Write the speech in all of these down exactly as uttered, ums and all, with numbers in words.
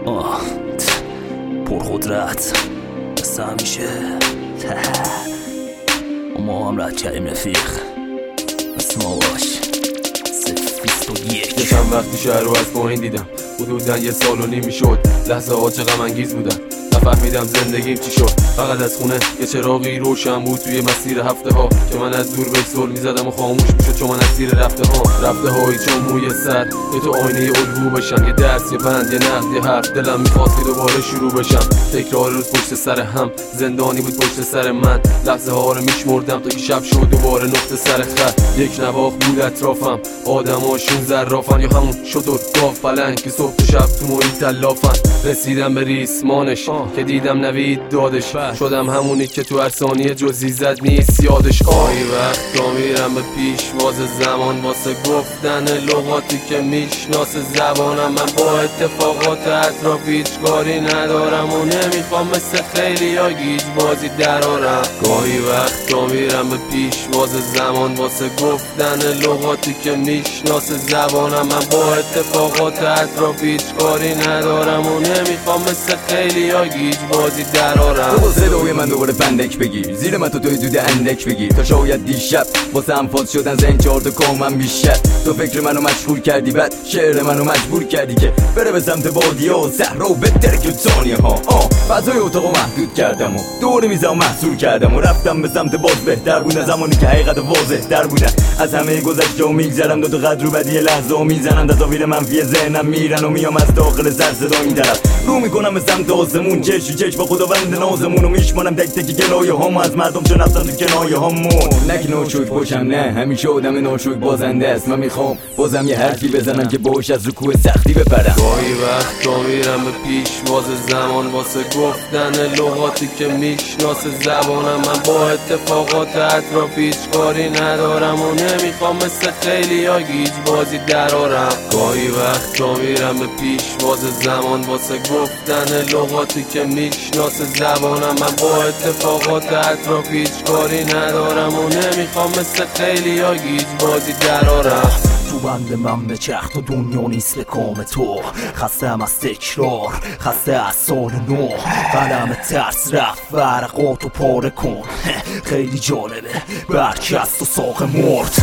آه پرقدرت مثل همیشه ما هم رد کردیم رفیق مثل ما باش سفیست و یک. یه چند وقتی شهر رو از پایین دیدم، حدوداً یه سال و نیمی شد. لحظه ها چه غم انگیز بودن، نفهمیدم زندگیم چی شد. فقط از خونه یه چراغی روشن بود توی مسیر هفته ها که من از دور به سر میزدم و خاموش میشد چون من اسیر رفته ها رفته هایی چون موی سر یه تو آینه الگو بشن، یه درس یه بند یه نقد یه حرف. دلم میخواست که دوباره شروع بشم، تکرار روز پشت سر هم، زندانی بود پشت سر من. لحظه ها رو میشمردم تا که شب شد دوباره نقطه سر خط. یک نواخ بود اطرافم، آدماشون زرافن یا همون شطور گاو پلنگ که صبح و شب تو محیط تلافن. رسیدم به ریسمانش که دیدم نوید دادش، شدم همونی که تو هر ثانیه جزی زد نیست یادش. آی وقتا میرم به پیشواز زمان واسه گفتن لغاتی که میشناسه زبانم. من با اتفاقات اطراف هیچ کاری ندارم و نمیخوام مثل خیلی ها گیج بازی درارم. گاهی وقتا میرم به پیشواز زمان واسه گفتن لغاتی که میشناسه زبانم. من با اتفاقات اطراف هیچ کاری ندارم و نمیخوام مثل خیلی ها گیج بازی درارم. تو صدای من دوباره بندک بگیر، زیر من تو توی دود اندک بگیر تا شاید دیشب واسه هم فاز شدن زن چهار تا کامم بیشتر. تو فکر منو مشغول کردی، بعد شعر منو مجبور کردی که بره به سمت بادیه و صحرا و بهتره که ثانیه ها. آه فضای اتاقو محدود کردم و دور میزم محصول کردم و رفتم به سمت باز بهتر بودن، زمانی که حقیقت واضح تر بودن. از همه گذشته و میگذرم، دو تا قدر و بدی لحظه و میزنم، تصاویر منفی ذهنم میرن و میام از داخل سر صدا این طرف رو میکنم به سمت آسمون. چشم چشم با خداوند نازمون و میشمانم تک تک گلایه هامو از مردم چون رفتن تو کنایه هامون. نک ناشک باشم، نه همیشه آدم ناشک بازنده است. من میخوام بازم یه حرفی بزنم که باش از رکوع سختی بپرم. گاهی وقتا میرم به پیشواز زمان واسه گفتن لغاتی که میشناسه زبانم. من با اتفاقات اطراف هیچ کاری ندارم و نمیخوام مثل خیلی ها گیج بازی درارم. گاهی وقتا میرم به پیشواز زمان واسه گفتن لغاتی که میشناسه زبانم. من با اتفاقات اطراف هیچ کاری ندارم و نمیخوام مثل خیلی ها گیج بازی درارم. تو بند من به چرخ تو دنیا نیست به کام تو، خستم از تکرار، خسته از سال نو. قلم ترس رفت ورقاتو پاره کن، خیلی جالبه برچست و ساق مرد.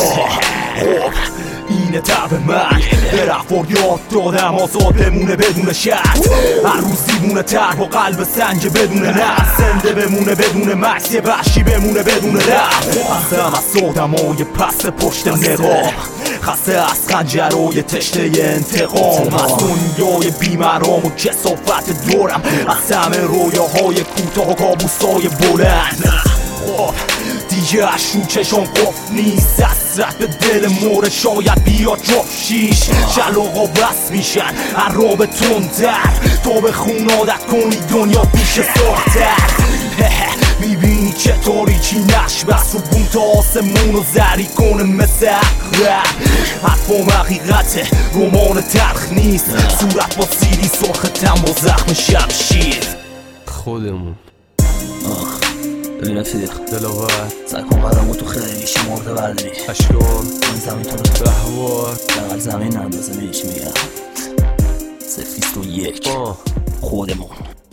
خب اینه طرف من، به رفار یاد دادم آزاد بمونه بدون شرط. هر روز دیوونه تر با قلب سنج بدون نفس، زنده بمونه بدون مکس، یه وحشی بمونه بدون رفت. خستم از آدمای پس پشت نقاب، خسته از خنجرهای تشته انتقام، از دنیای بیمرام و کثافت دورم، از همه رویاهای کوتاه و کابوسای بلند. خب دیگه اشو چشم قفل نیست، حسرت به دل موره شاید بیاد جفشیش. شلاقا بس میشن هر را به تندتر، تو به خون عادت کنی دنیا پیش سختر. میبینی چطوری چی نقش بس رو بون تا آسمون رو زری کنه مثل اقرب. حرفام حقیقته رمان تلخ نیست، صورت با سیری سرختم با زخم شمشیر. خودمون آخ ببین رفیق دلاور سعی کن قدمو تو خیلی شمارده برداری، اشکال این زمین تو رو بهوار بغل زمین اندازه میش میگم سفیست و یک. آه خودمون